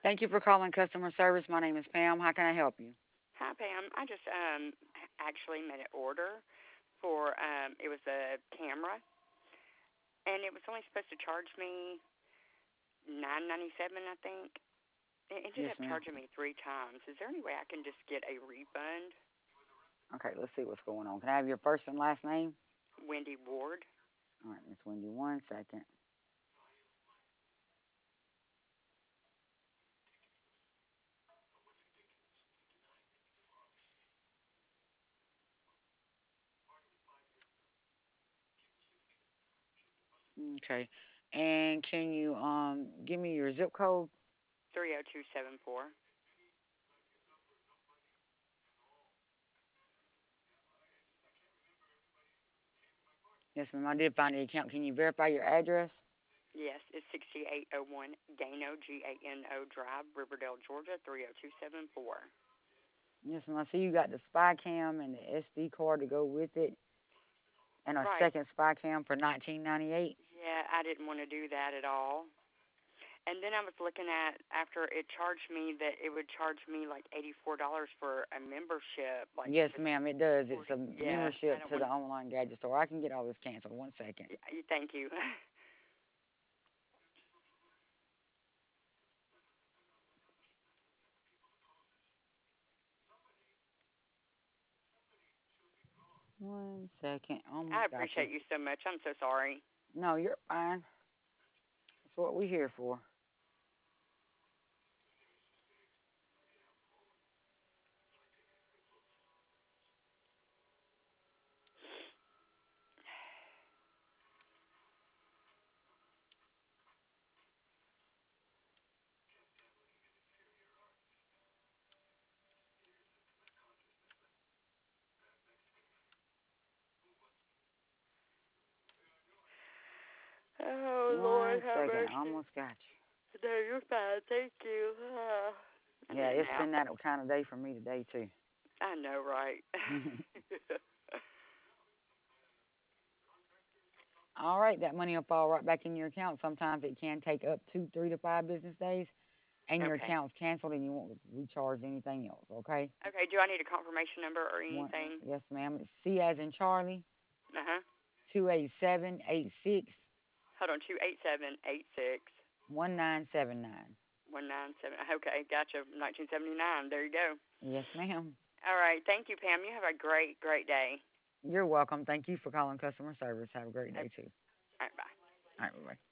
Thank you for calling customer service. My name is Pam. How can I help you? Hi, Pam. I just actually made an order for it was a camera, and it was only supposed to charge me $9.97, I think. It ended Yes, up ma'am. charging me 3 times. Is there any way I can just get a refund? Okay, let's see what's going on. Can I have your first and last name? Wendy Ward. All right, Miss Wendy, 1 second. Okay. And can you give me your zip code? 30274. Yes, ma'am. I did find the account. Can you verify your address? Yes, it's 6801 Gano Gano Drive, Riverdale, Georgia 30274. Yes, ma'am. I see you got the spy cam and the SD card to go with it, and a Right. second spy cam for 1998. Yeah, I didn't want to do that at all. And then I was looking at after it charged me that it would charge me like $84 for a membership, like Yes, with ma'am, it does. It's 40. a Yeah, I membership don't to the want. online gadget store. I can get all this canceled. 1 second. Thank you. 1 second. I Almost got you. appreciate you so much. I'm so sorry. No, you're fine. That's what we're here for. Oh Lord, One have second. I mercy. almost got No, you're fine. Thank you. I'm you. Yeah, in and it's out. been that kind of day for me today too. I know, right? All right, that money will fall right back in your account. Sometimes it can take up to 3 to 5 business days, and your Okay. account's canceled, and you won't recharge anything else. Okay. Okay. Do I need a confirmation number or One, anything? yes, ma'am. It's C as in Charlie, Uh huh. 28786 Hold on. 28786. 1979. 197. Okay, gotcha. 1979. There you go. Yes, ma'am. All right. Thank you, Pam. You have a great, great day. You're welcome. Thank you for calling customer service. Have a great All day too. right. Bye. All right, bye.